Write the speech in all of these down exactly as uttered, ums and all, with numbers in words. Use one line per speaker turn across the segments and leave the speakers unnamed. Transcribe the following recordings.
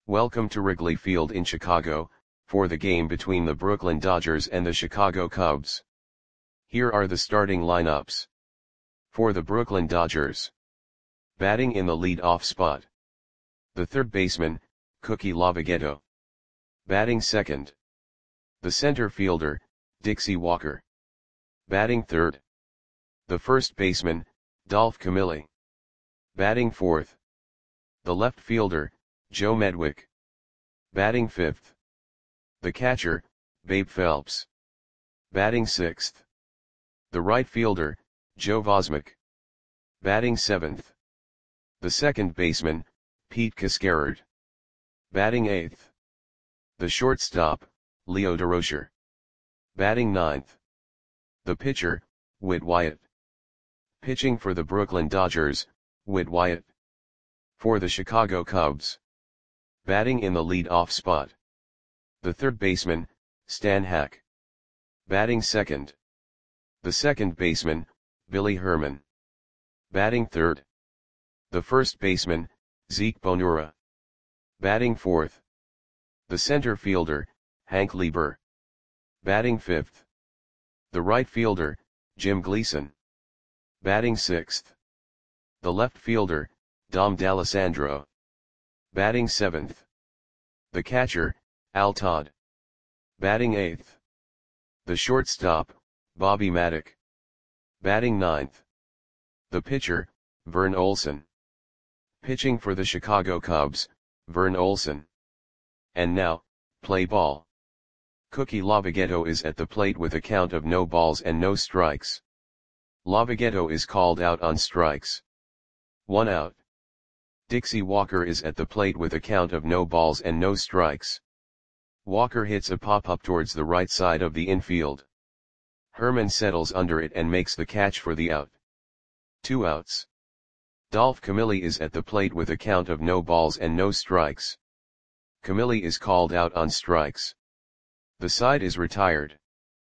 Welcome to Wrigley Field in Chicago, for the game between the Brooklyn Dodgers and the Chicago Cubs. Here are the starting lineups. For the Brooklyn Dodgers. Batting in the lead-off spot. The third baseman, Cookie Lavagetto. Batting second. The center fielder, Dixie Walker. Batting third. The first baseman, Dolph Camilli. Batting fourth. The left fielder, Joe Medwick. Batting fifth. The catcher, Babe Phelps. Batting sixth. The right fielder, Joe Vosmek. Batting seventh. The second baseman, Pete Cascarard. Batting eighth. The shortstop, Leo Durocher. Batting ninth. The pitcher, Whit Wyatt. Pitching for the Brooklyn Dodgers, Whit Wyatt. For the Chicago Cubs. Batting in the lead-off spot. The third baseman, Stan Hack. Batting second. The second baseman, Billy Herman. Batting third. The first baseman, Zeke Bonura. Batting fourth. The center fielder, Hank Lieber. Batting fifth. The right fielder, Jim Gleason. Batting sixth. The left fielder, Dom D'Alessandro. Batting seventh. The catcher, Al Todd. Batting eighth. The shortstop, Bobby Maddock. Batting ninth. The pitcher, Vern Olson. Pitching for the Chicago Cubs, Vern Olson. And now, play ball. Cookie Lavagetto is at the plate with a count of no balls and no strikes. Lavagetto is called out on strikes. One out. Dixie Walker is at the plate with a count of no balls and no strikes. Walker hits a pop-up towards the right side of the infield. Herman settles under it and makes the catch for the out. Two outs. Dolph Camilli is at the plate with a count of no balls and no strikes. Camilli is called out on strikes. The side is retired.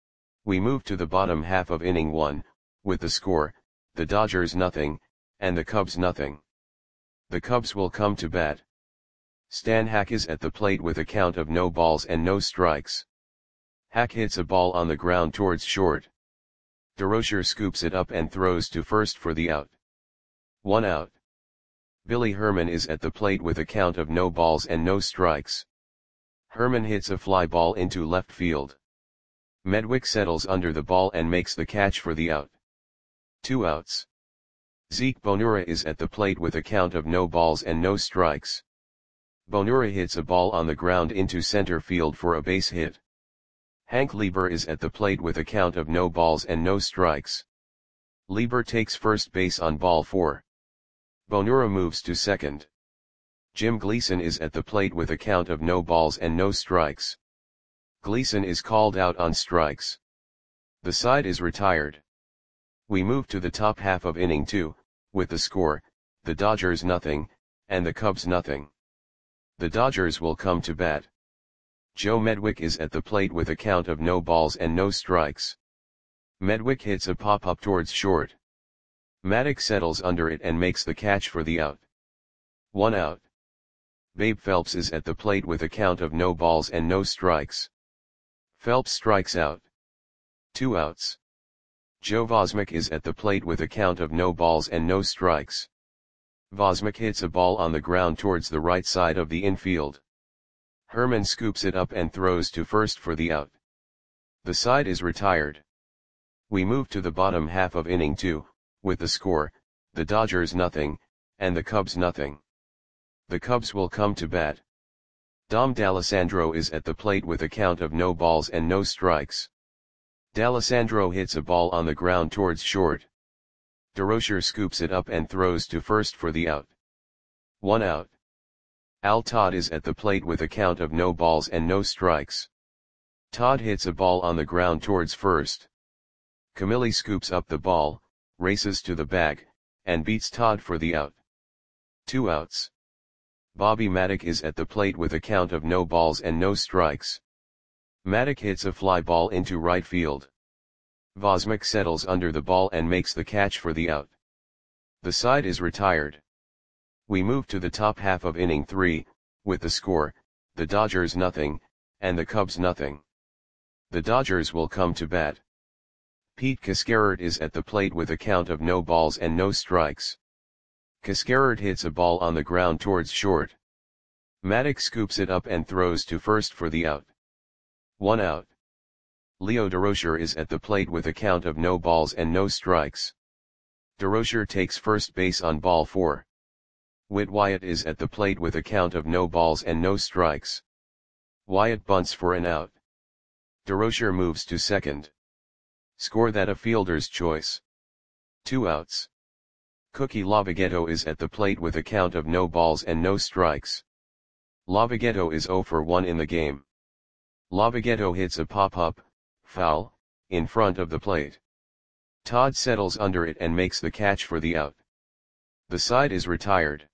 We move to the bottom half of inning one, with the score, the Dodgers nothing, and the Cubs nothing. The Cubs will come to bat. Stan Hack is at the plate with a count of no balls and no strikes. Hack hits a ball on the ground towards short. Durocher scoops it up and throws to first for the out. One out. Billy Herman is at the plate with a count of no balls and no strikes. Herman hits a fly ball into left field. Medwick settles under the ball and makes the catch for the out. Two outs. Zeke Bonura is at the plate with a count of no balls and no strikes. Bonura hits a ball on the ground into center field for a base hit. Hank Lieber is at the plate with a count of no balls and no strikes. Lieber takes first base on ball four. Bonura moves to second. Jim Gleason is at the plate with a count of no balls and no strikes. Gleason is called out on strikes. The side is retired. We move to the top half of inning two, with the score, the Dodgers nothing, and the Cubs nothing. The Dodgers will come to bat. Joe Medwick is at the plate with a count of no balls and no strikes. Medwick hits a pop-up towards short. Maddock settles under it and makes the catch for the out. One out. Babe Phelps is at the plate with a count of no balls and no strikes. Phelps strikes out. Two outs. Joe Vosmek is at the plate with a count of no balls and no strikes. Vosmek hits a ball on the ground towards the right side of the infield. Herman scoops it up and throws to first for the out. The side is retired. We move to the bottom half of inning two, with the score, the Dodgers nothing, and the Cubs nothing. The Cubs will come to bat. Dom D'Alessandro is at the plate with a count of no balls and no strikes. D'Alessandro hits a ball on the ground towards short. Durocher scoops it up and throws to first for the out. One out. Al Todd is at the plate with a count of no balls and no strikes. Todd hits a ball on the ground towards first. Camilli scoops up the ball, races to the bag, and beats Todd for the out. Two outs. Bobby Maddock is at the plate with a count of no balls and no strikes. Maddock hits a fly ball into right field. Vosmek settles under the ball and makes the catch for the out. The side is retired. We move to the top half of inning three, with the score, the Dodgers nothing, and the Cubs nothing. The Dodgers will come to bat. Pete Cascarert is at the plate with a count of no balls and no strikes. Cascarert hits a ball on the ground towards short. Maddox scoops it up and throws to first for the out. One out. Leo Durocher is at the plate with a count of no balls and no strikes. Durocher takes first base on ball four. Whit Wyatt is at the plate with a count of no balls and no strikes. Wyatt bunts for an out. Durocher moves to second. Score that a fielder's choice. Two outs. Cookie Lavagetto is at the plate with a count of no balls and no strikes. Lavagetto is oh for one in the game. Lavagetto hits a pop-up, foul, in front of the plate. Todd settles under it and makes the catch for the out. The side is retired.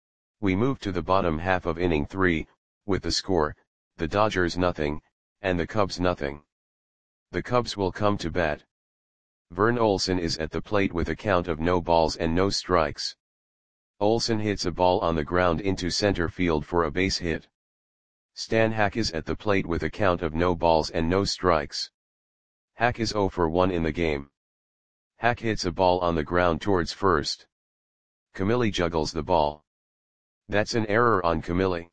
We move to the bottom half of inning three, with the score, the Dodgers nothing, and the Cubs nothing. The Cubs will come to bat. Vern Olson is at the plate with a count of no balls and no strikes. Olson hits a ball on the ground into center field for a base hit. Stan Hack is at the plate with a count of no balls and no strikes. Hack is oh for one in the game. Hack hits a ball on the ground towards first. Camilli juggles the ball. That's an error on Camilli.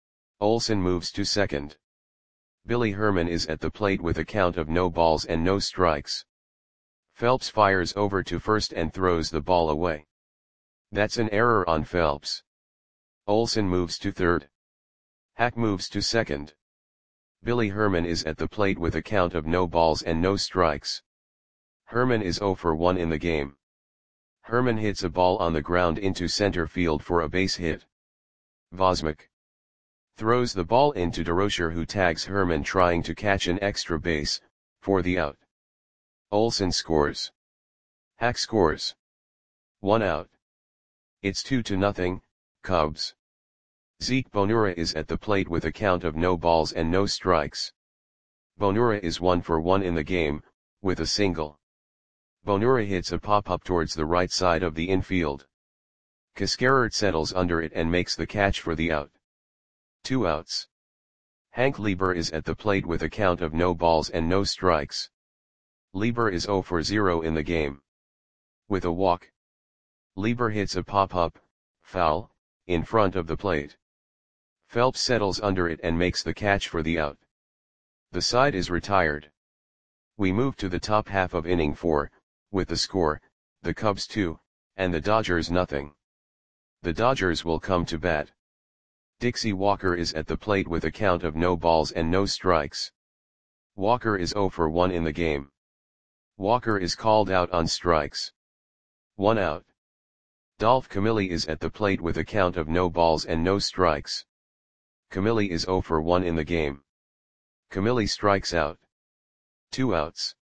Olson moves to second. Billy Herman is at the plate with a count of no balls and no strikes. Phelps fires over to first and throws the ball away. That's an error on Phelps. Olson moves to third. Hack moves to second. Billy Herman is at the plate with a count of no balls and no strikes. Herman is oh for one in the game. Herman hits a ball on the ground into center field for a base hit. Vosmik throws the ball into Durocher, who tags Herman trying to catch an extra base, for the out. Olson scores. Hack scores. One out. It's two to nothing, Cubs. Zeke Bonura is at the plate with a count of no balls and no strikes. Bonura is one for one in the game, with a single. Bonura hits a pop-up towards the right side of the infield. Cascarert settles under it and makes the catch for the out. Two outs. Hank Lieber is at the plate with a count of no balls and no strikes. Lieber is oh for zero in the game. With a walk. Lieber hits a pop-up, foul, in front of the plate. Phelps settles under it and makes the catch for the out. The side is retired. We move to the top half of inning four, with the score, the Cubs two, and the Dodgers nothing. The Dodgers will come to bat. Dixie Walker is at the plate with a count of no balls and no strikes. Walker is oh for one in the game. Walker is called out on strikes. One out. Dolph Camilli is at the plate with a count of no balls and no strikes. Camilli is oh for one in the game. Camilli strikes out. Two outs.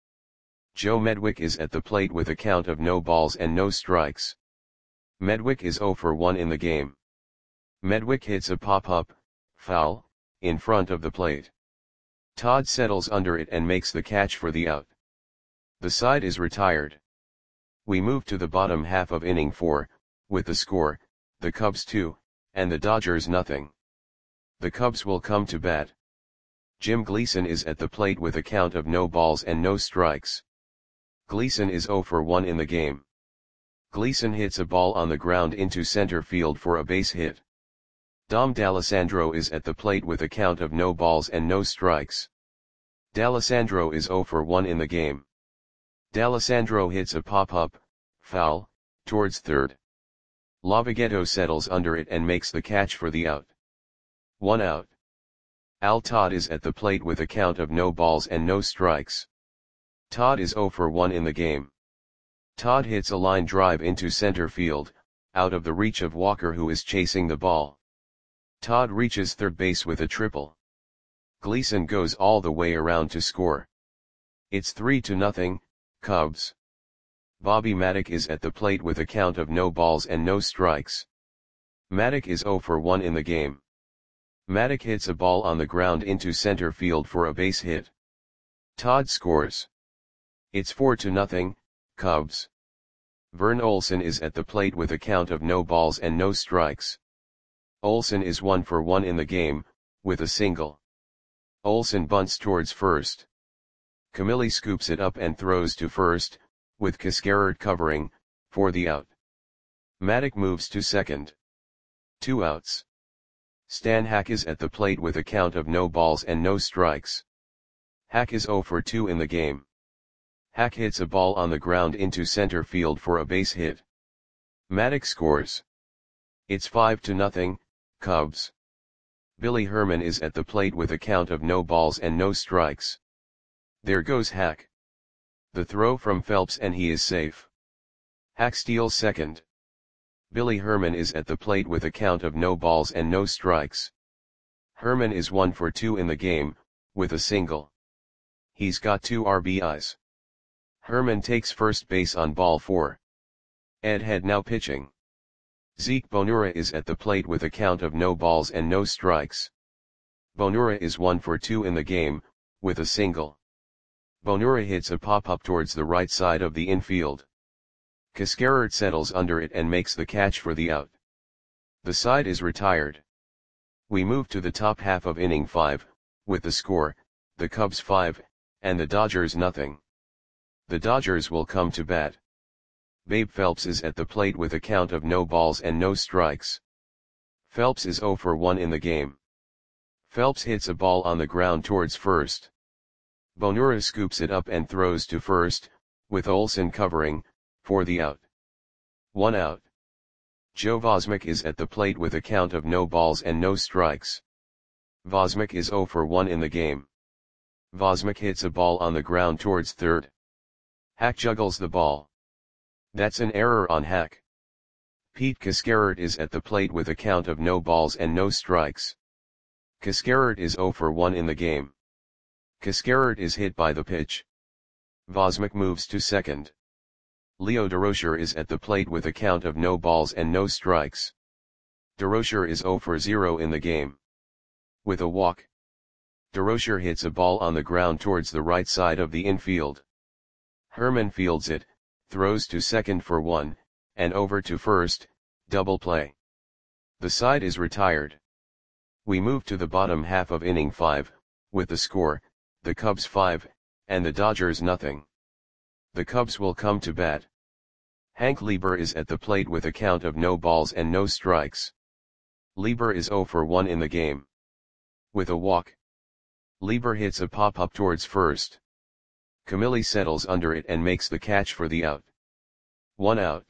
Joe Medwick is at the plate with a count of no balls and no strikes. Medwick is oh for one in the game. Medwick hits a pop-up, foul, in front of the plate. Todd settles under it and makes the catch for the out. The side is retired. We move to the bottom half of inning four, with the score, the Cubs two, and the Dodgers nothing. The Cubs will come to bat. Jim Gleason is at the plate with a count of no balls and no strikes. Gleason is oh for one in the game. Gleason hits a ball on the ground into center field for a base hit. Dom D'Alessandro is at the plate with a count of no balls and no strikes. D'Alessandro is oh for one in the game. D'Alessandro hits a pop-up, foul, towards third. Lavagetto settles under it and makes the catch for the out. One out. Al Todd is at the plate with a count of no balls and no strikes. Todd is oh for one in the game. Todd hits a line drive into center field, out of the reach of Walker, who is chasing the ball. Todd reaches third base with a triple. Gleason goes all the way around to score. It's three to nothing, Cubs. Bobby Maddock is at the plate with a count of no balls and no strikes. Maddock is oh for one in the game. Maddock hits a ball on the ground into center field for a base hit. Todd scores. It's four to nothing, Cubs. Vern Olson is at the plate with a count of no balls and no strikes. Olsen is one for one in the game, with a single. Olsen bunts towards first. Camille scoops it up and throws to first, with Cascarard covering, for the out. Matic moves to second. Two outs. Stan Hack is at the plate with a count of no balls and no strikes. Hack is zero for two in the game. Hack hits a ball on the ground into center field for a base hit. Matic scores. It's five to nothing, Cubs. Billy Herman is at the plate with a count of no balls and no strikes. There goes Hack. The throw from Phelps and he is safe. Hack steals second. Billy Herman is at the plate with a count of no balls and no strikes. Herman is one for two in the game, with a single. He's got two R B Is. Herman takes first base on ball four. Ed Head now pitching. Zeke Bonura is at the plate with a count of no balls and no strikes. Bonura is one for two in the game, with a single. Bonura hits a pop-up towards the right side of the infield. Cascarard settles under it and makes the catch for the out. The side is retired. We move to the top half of inning five, with the score, the Cubs five, and the Dodgers nothing. The Dodgers will come to bat. Babe Phelps is at the plate with a count of no balls and no strikes. Phelps is zero for one in the game. Phelps hits a ball on the ground towards first. Bonura scoops it up and throws to first, with Olsen covering, for the out. One out. Joe Vosmick is at the plate with a count of no balls and no strikes. Vosmick is zero for one in the game. Vosmick hits a ball on the ground towards third. Hack juggles the ball. That's an error on Hack. Pete Cascarard is at the plate with a count of no balls and no strikes. Cascarard is zero for one in the game. Cascarard is hit by the pitch. Vosmick moves to second. Leo Durocher is at the plate with a count of no balls and no strikes. Durocher is zero for zero in the game. With a walk. Durocher hits a ball on the ground towards the right side of the infield. Herman fields it, throws to second for one, and over to first, double play. The side is retired. We move to the bottom half of inning five, with the score, the Cubs five, and the Dodgers nothing. The Cubs will come to bat. Hank Lieber is at the plate with a count of no balls and no strikes. Lieber is zero for one in the game. With a walk. Lieber hits a pop-up towards first. Camille settles under it and makes the catch for the out. One out.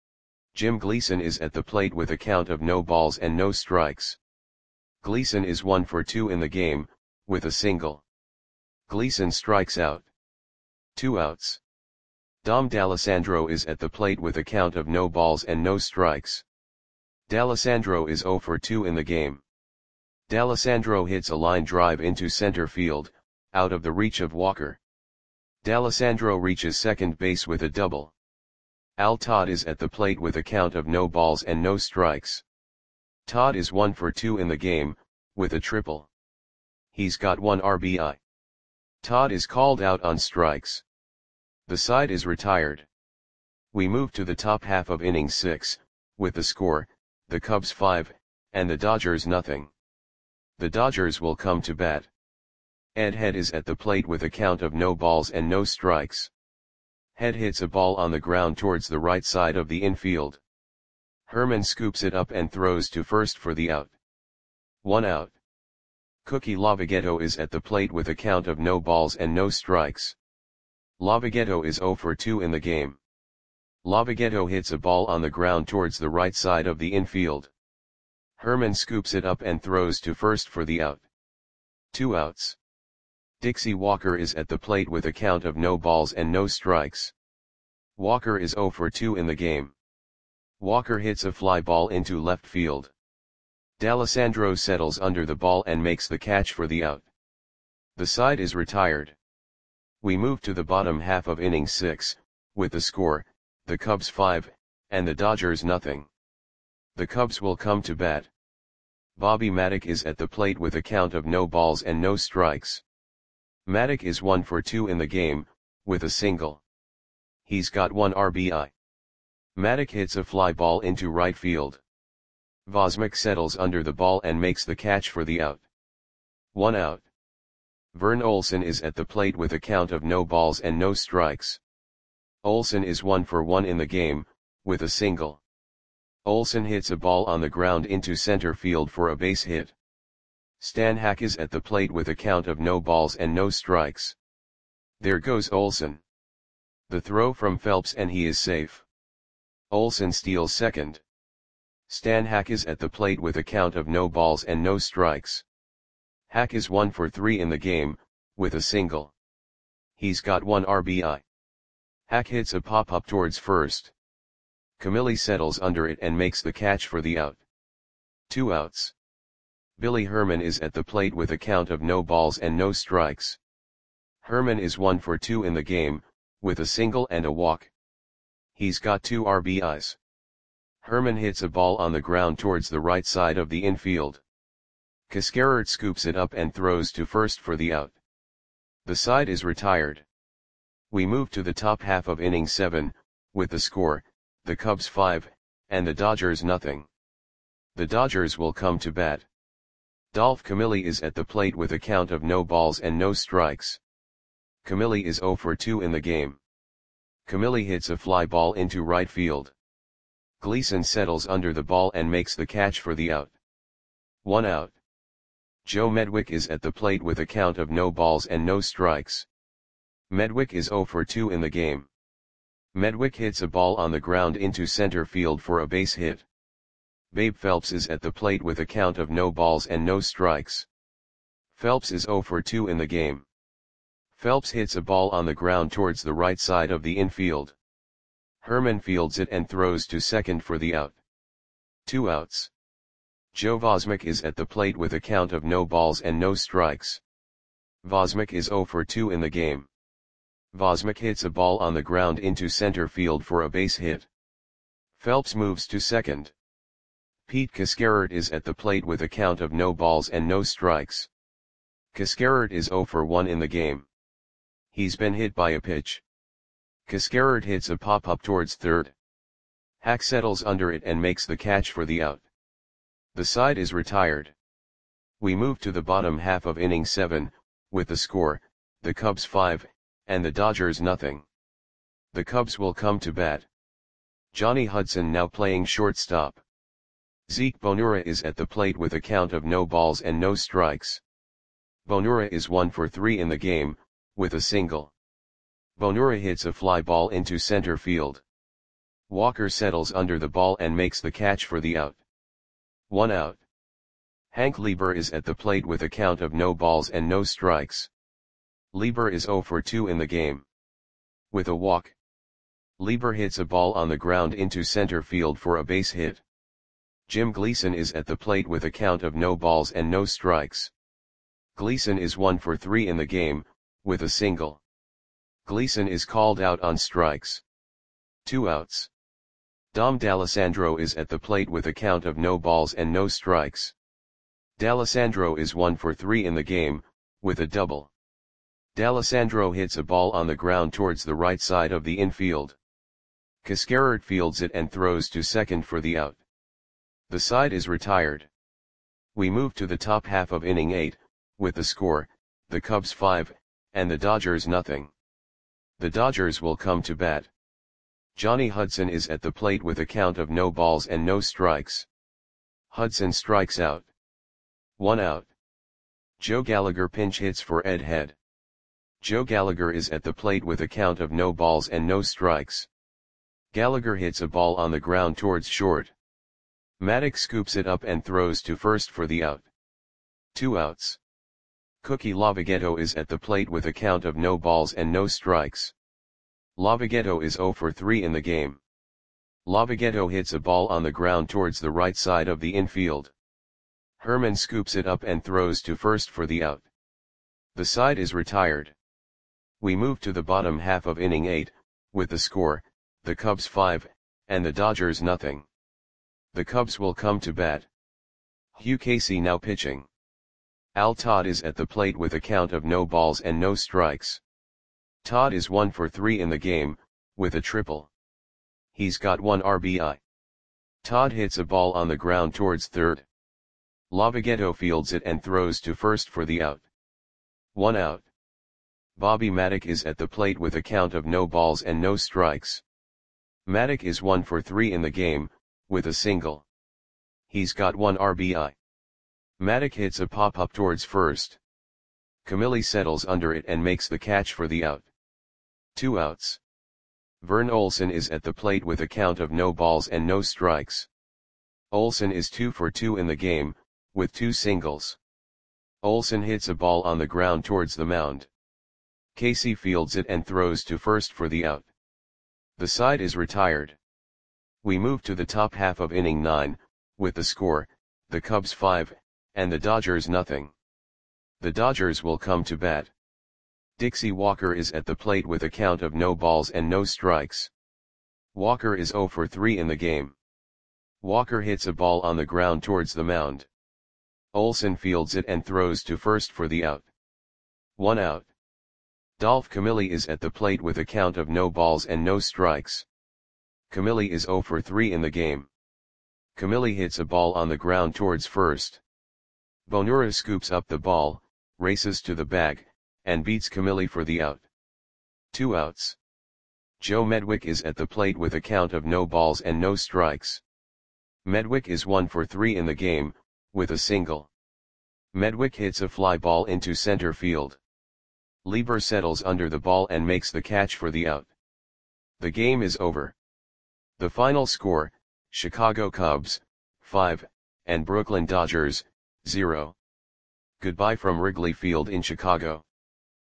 Jim Gleason is at the plate with a count of no balls and no strikes. Gleason is one for two in the game, with a single. Gleason strikes out. Two outs. Dom D'Alessandro is at the plate with a count of no balls and no strikes. D'Alessandro is zero for two in the game. D'Alessandro hits a line drive into center field, out of the reach of Walker. D'Alessandro reaches second base with a double. Al Todd is at the plate with a count of no balls and no strikes. Todd is one for two in the game, with a triple. He's got one R B I. Todd is called out on strikes. The side is retired. We move to the top half of inning six, with the score, the Cubs five, and the Dodgers nothing. The Dodgers will come to bat. Ed Head is at the plate with a count of no balls and no strikes. Head hits a ball on the ground towards the right side of the infield. Herman scoops it up and throws to first for the out. One out. Cookie Lavagetto is at the plate with a count of no balls and no strikes. Lavagetto is zero for two in the game. Lavagetto hits a ball on the ground towards the right side of the infield. Herman scoops it up and throws to first for the out. Two outs. Dixie Walker is at the plate with a count of no balls and no strikes. Walker is zero for two in the game. Walker hits a fly ball into left field. D'Alessandro settles under the ball and makes the catch for the out. The side is retired. We move to the bottom half of inning six, with the score, the Cubs five, and the Dodgers nothing. The Cubs will come to bat. Bobby Maddock is at the plate with a count of no balls and no strikes. Maddock is one for two in the game, with a single. He's got one R B I. Maddock hits a fly ball into right field. Vosmik settles under the ball and makes the catch for the out. One out. Vern Olsen is at the plate with a count of no balls and no strikes. Olsen is one for one in the game, with a single. Olsen hits a ball on the ground into center field for a base hit. Stan Hack is at the plate with a count of no balls and no strikes. There goes Olsen. The throw from Phelps and he is safe. Olsen steals second. Stan Hack is at the plate with a count of no balls and no strikes. Hack is one for three in the game, with a single. He's got one R B I. Hack hits a pop-up towards first. Camilli settles under it and makes the catch for the out. Two outs. Billy Herman is at the plate with a count of no balls and no strikes. Herman is one for two in the game, with a single and a walk. He's got two R B Is. Herman hits a ball on the ground towards the right side of the infield. Cascarert scoops it up and throws to first for the out. The side is retired. We move to the top half of inning seven, with the score, the Cubs five, and the Dodgers nothing. The Dodgers will come to bat. Dolph Camilli is at the plate with a count of no balls and no strikes. Camilli is zero for two in the game. Camilli hits a fly ball into right field. Gleason settles under the ball and makes the catch for the out. One out. Joe Medwick is at the plate with a count of no balls and no strikes. Medwick is zero for two in the game. Medwick hits a ball on the ground into center field for a base hit. Babe Phelps is at the plate with a count of no balls and no strikes. Phelps is zero for two in the game. Phelps hits a ball on the ground towards the right side of the infield. Herman fields it and throws to second for the out. Two outs. Joe Vosmik is at the plate with a count of no balls and no strikes. Vosmik is zero for two in the game. Vosmik hits a ball on the ground into center field for a base hit. Phelps moves to second. Pete Cascarert is at the plate with a count of no balls and no strikes. Cascarert is zero for one in the game. He's been hit by a pitch. Cascarert hits a pop-up towards third. Hack settles under it and makes the catch for the out. The side is retired. We move to the bottom half of inning seven, with the score, the Cubs five, and the Dodgers nothing. The Cubs will come to bat. Johnny Hudson now playing shortstop. Zeke Bonura is at the plate with a count of no balls and no strikes. Bonura is one for three in the game, with a single. Bonura hits a fly ball into center field. Walker settles under the ball and makes the catch for the out. One out. Hank Lieber is at the plate with a count of no balls and no strikes. Lieber is zero for two in the game. With a walk. Lieber hits a ball on the ground into center field for a base hit. Jim Gleason is at the plate with a count of no balls and no strikes. Gleason is one for three in the game, with a single. Gleason is called out on strikes. Two outs. Dom D'Alessandro is at the plate with a count of no balls and no strikes. D'Alessandro is one for three in the game, with a double. D'Alessandro hits a ball on the ground towards the right side of the infield. Cascarert fields it and throws to second for the out. The side is retired. We move to the top half of inning eight, with the score, the Cubs five, and the Dodgers nothing. The Dodgers will come to bat. Johnny Hudson is at the plate with a count of no balls and no strikes. Hudson strikes out. One out. Joe Gallagher pinch hits for Ed Head. Joe Gallagher is at the plate with a count of no balls and no strikes. Gallagher hits a ball on the ground towards short. Maddox scoops it up and throws to first for the out. Two outs. Cookie Lavagetto is at the plate with a count of no balls and no strikes. Lavagetto is zero for three in the game. Lavagetto hits a ball on the ground towards the right side of the infield. Herman scoops it up and throws to first for the out. The side is retired. We move to the bottom half of inning eight, with the score, the Cubs five, and the Dodgers nothing. The Cubs will come to bat. Hugh Casey now pitching. Al Todd is at the plate with a count of no balls and no strikes. Todd is one for three in the game, with a triple. He's got one R B I. Todd hits a ball on the ground towards third. Lavogetto fields it and throws to first for the out. One out. Bobby Maddock is at the plate with a count of no balls and no strikes. Maddock is one for three in the game, with a single. He's got one R B I. Maddock hits a pop-up towards first. Camilli settles under it and makes the catch for the out. Two outs. Vern Olson is at the plate with a count of no balls and no strikes. Olson is two for two in the game, with two singles. Olson hits a ball on the ground towards the mound. Casey fields it and throws to first for the out. The side is retired. We move to the top half of inning nine, with the score, the Cubs five, and the Dodgers nothing. The Dodgers will come to bat. Dixie Walker is at the plate with a count of no balls and no strikes. Walker is zero for three in the game. Walker hits a ball on the ground towards the mound. Olson fields it and throws to first for the out. One out. Dolph Camilli is at the plate with a count of no balls and no strikes. Camilli is zero for three in the game. Camilli hits a ball on the ground towards first. Bonura scoops up the ball, races to the bag, and beats Camilli for the out. Two outs. Joe Medwick is at the plate with a count of no balls and no strikes. Medwick is one for three in the game, with a single. Medwick hits a fly ball into center field. Lieber settles under the ball and makes the catch for the out. The game is over. The final score, Chicago Cubs, five, and Brooklyn Dodgers, zero. Goodbye from Wrigley Field in Chicago.